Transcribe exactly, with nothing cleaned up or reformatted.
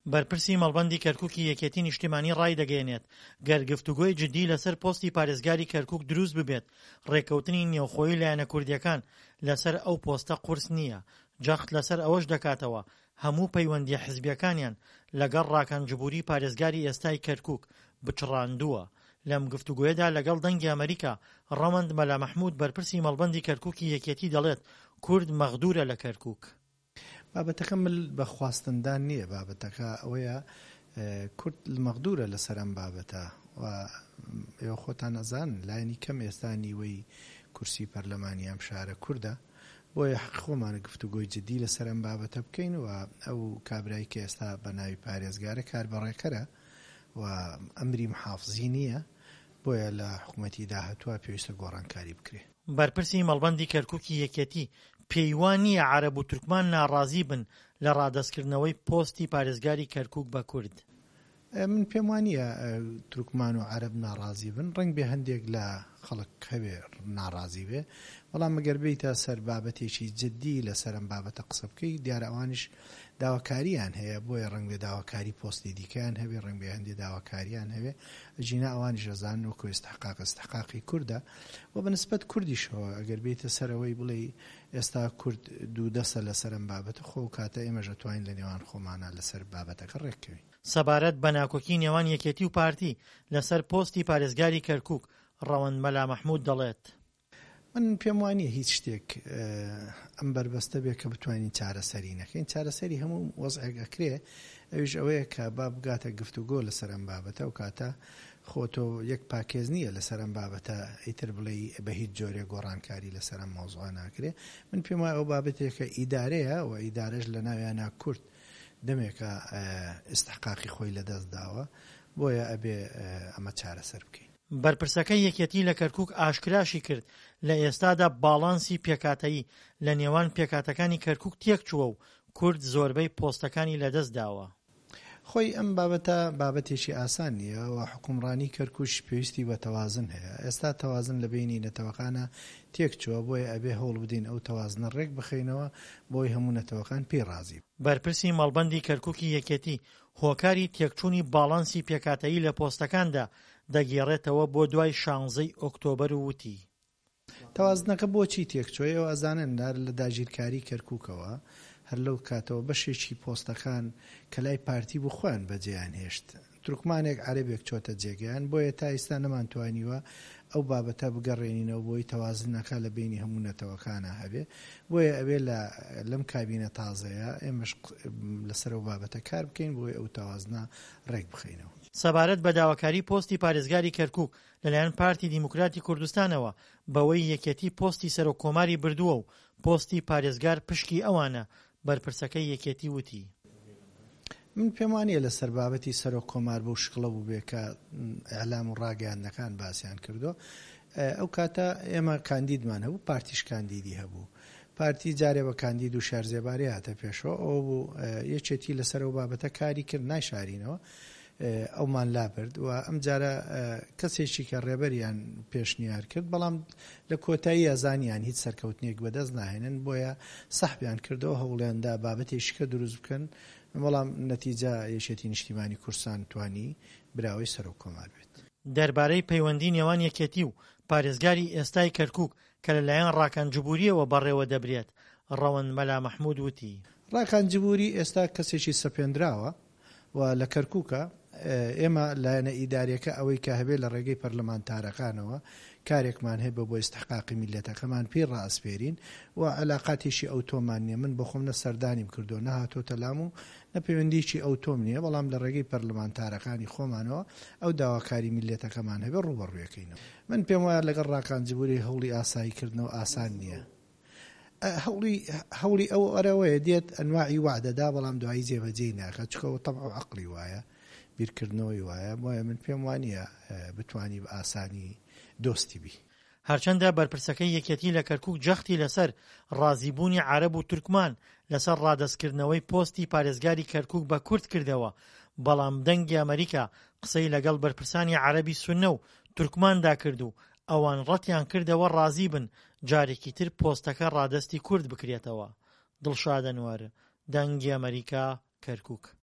بەرپرسی مەڵبەندی کەرکووکی یەکێتی نیشتیمانی ڕای دەگەێنێت گەر گفتوگۆی جدی لەسەر پۆستی پارێزگاری کەرکووک دروست ببێت ڕێکەوتنی نێوخۆیی لایەنە کوردیەکان لەسەر ئەو پۆستە قورس نییە. جەخت لەسەر ئەوەش دەکاتەوە هەموو پەیوەندیە حیزبیەکانیان لەگەڵ ڕاکانجبووری پارێزگاری ئێستای کەرکووک بچڕاندووە. لەم گفتوگوێدا لەگەڵ دەنگی ئەمریکا ڕەمەند مەلا مەحموود بەرپرسی مەڵبەندی کەرکووکی یەکێتی دەڵێت کورد مەغدورە لە کەرکووک. بابەتەکە مل بە خواستندان نییە، بابەتەکە ئەوەیە کورد مەغدورە لەسەر ئەم بابەتە و ئێوە خۆتان ئەزان لایەنی کەم ئێستا نیوەی کورسی پەرلەمانی ئەم شارە کوردە، بۆیە حەق خۆمانە گفتوگۆی جدی لەسەر ئەم بابەتە بکەین و ئەو کابرایی کە ئێستا بە ناوی پارێزگارە کاربەڕێکەرە و ئەمری محافزی نییە، بۆیە لە حکوومەتی داهاتووە پێویستە گۆڕانکاری بکرێ. بەرپرسی مەڵبەندی کەرکووکی یەکێتی پێیوان نییە عەرەب و تورکمان ناڕازی بن لە ڕادەستکردنەوەی پۆستی پارێزگاری کەرکووک بە کورد. من پێم وانییە تورکمان و عەرەب ناڕازی بن، ڕەنگ بێ هەندێک لە خەڵک هەبێ ناڕازی بێ، بەڵام ئەگەر بیتە سەر بابەتێکی جدی لەسەر ئەم بابەتە قسە بکەی دیارە ئەوانش داواکاریان هەیە، بۆیە ڕەنگ بێ داواکاری پۆستی دیکەیان هەبێ، ڕەنگ بێ هەندێک داواکاریان هەبێ، ئەجینا ئەوانیش ئەزانن وەکو ئێستحقاق ئێستحقاقی کووردە و بەنسبەت کوردیشەوە ئەگەر بیتە سەرەوەی بڵێ ئێستا کورد دوو دەسە لەسەر ئەم بابەتە، خۆ کاتە ئێمەش دەتوانین لە نێوان خۆمانە لەسەر بابەتەکە ڕێککەوین. سەبارەت بە ناکۆکی نێوان یەکێتی و پارتی لەسەر پۆستی پارێزگاری کەرکووک ڕەوەند مەلا مەحموود دەڵێت من پێم وانییە هیچ شتێک ئەم بربەستە بێت کە بتوانین چارەسەری نەکەین. چارەسەری هەموو وەزعێک ئەکرێ، ئەویش ئەوەیە کە با بگاتە گفتوگۆ لەسەر ئەم بابەتە و کاتە خۆتۆ یەک پاکێز نییە لەسەر ئەم بابەتە ئیتر بڵێ بە هیچ جۆرێک گۆڕانکاری لەسەر ئەم مۆزوعە ناکرێ. من پێم وایە ئەو بابەتێکە ئیدارەیە و ئیدارەش لە ناویانە کورد دەمێکە ئستحقاقی خۆی لەدەست داوە، بۆیە ئەبێ ئەمە چارەسەر بکەین. بەرپرسەکەی یەکێتی لە کەرکووک ئاشکراشی کرد لە ئێستادا باڵانسی پێکاتەیی لە نێوان پێکاتەکانی کەرکووک تێک چووە و کورد زۆربەی پۆستەکانی لەدەست داوە. خۆی ئەم بابەتە بابەتێکی ئاسان نییە و حکومڕانی کەرکووش پێویستی بە تەوازن هەیە. ئێستا تەوازن لە بینی نەتەوەکانە تێک چووە، بۆیە ئەبێ هەوڵ بدەین ئەو تەوازنە ڕێک بخەینەوە بۆی هەموو نەتەوەکان پێی ڕازی. بەرپرسی مەڵبەندی کەرکووکی یەکێتی هۆکاری تێکچوونی باڵانسی پێکاتەیی لە پۆستەکاندا دەگێڕێتەوە بۆ دوای شانزەی ئۆکتۆبەر و وتی تەوازنەکە بۆچی تێکچۆیەوە ئەزانن لە داگیرکاری کەرکووکەوە هەر لەو کاتەوە بەشێکی پۆستەکان کە لای پارتی بوو خۆیان بەجێیان هێشت. تورکمانێک عەرەبێک چۆتە جێگەیان، بۆیە تا ئێستا نەمانتوانیوە ئەو بابەتە بگەڕێنینەوە بۆی تەوازنەکە لە بینی هەموو نەتەوەکانە هەبێ، بۆیە ئەوێ لەم کابینە تازەیە ئێمەش لەسەر ئەو بابەتە کار بکەین بۆی ئەو تەوازنە ڕێک بخەینەوە. سەبارەت بە داواکاری پۆستی پارێزگاری کەرکووک لەلایەن پارتی دیموکراتی کوردستانەوە بەوەی یەکێتی پۆستی سەرۆکۆماری بردووە و پۆستی پارێزگار پشکی ئەوانە، بەرپرسەکەی یەکێتی وتی من پێم وانییە لەسەر بابەتی سەرۆک کۆمار بەو شکڵە بوو بێ کە ئەعلام و ڕاگەیاندنەکان باسییان کردو. ئەو کاتە ئێمە کاندیدمان هەبوو، پارتیش کاندیدی هەبوو، پارتی جارێ بە کاندید و شارزێباری هاتە پێشەوە، ئەو بوو یەکێتی لەسەر ئەو بابەتە کاری کرد نایشارینەوە، ئەومان لابرد و ئەم جارە کەسێکی کە ڕێبەریان پێشنیار کرد، بەڵام لە کۆتایی ئەزانیان هیچ سەرکەوتنێک بەدەست ناهێنن، بۆیە سەحبیان کردەوە هەوڵیاندا بابەتێشکە دروست بکەن، بەڵام نەتیجە یەکێتی نیشتیمانی کوردستان توانی براوەی سەرۆک کۆمار بێت. دەربارەی پەیوەندی نێوان یەکێتی و پارێزگاری ئێستای کەرکووک کە لەلایەن ڕاکانجبووریەوە بەڕێوە دەبرێت، ڕەوەند مەلا مەحموود وتی ڕاکانجبووری ئێستا کەسێکی سەپێنراوە و لە کەرکووکە ئێمە لایەنە ئیداریەکە ئەوەی کە هەبێت لە ڕێگەی پەرلەمانتارەکانەوە کارێکمان هەیە بە بۆ ئستحقاقی میلەتەکەمان پێی ڕائسپێرین و علاقاتێکی ئەوتۆمان نییە. من بە خۆم نە سەردانیم کردو نەهاتۆتە لام و نەپەیوەندیی ئەوتۆم نییە، بەڵام لە ڕێگەی پەرلەمانتارەکانی خۆمانەوە ئەو داواکاری میلەتەکەمان هەبێت ڕوبەڕوێکەینەوە. من پێم وایە لەگەڵ ڕاکانجبووری هەوڵی ئاساییکردنەوە ئاسان نییە. هەوڵی ئەو ئەرەوەیە دێت ئەنواعی وعدەدا، بەڵام دوایی جێبەجێی ناکات، چکەوە تەبع و عەقڵی وایە، بیرکردنەوەی وایە، بۆیە من پێم وانییە بتوانی بە ئاسانی دۆستی بی. هەرچەندە بەرپرسەکەی یەکێتی لە کەرکووک جەختی لەسەر ڕازیبوونی عەرەب و تورکمان لەسەر ڕادەستکردنەوەی پۆستی پارێزگاری کەرکووک بە کورد کردەوە، بەڵام دەنگی ئەمریکا قسەی لەگەڵ بەرپرسانی عەرەبی سوننە و تورکماندا کرد و ئەوان ڕەتیان کردەوە ڕازی بن جارێکی تر پۆستەکە ڕادەستی کورد بکرێتەوە. دڵشاد ئەنوەر، دەنگی ئەمریکا، کەرکووک.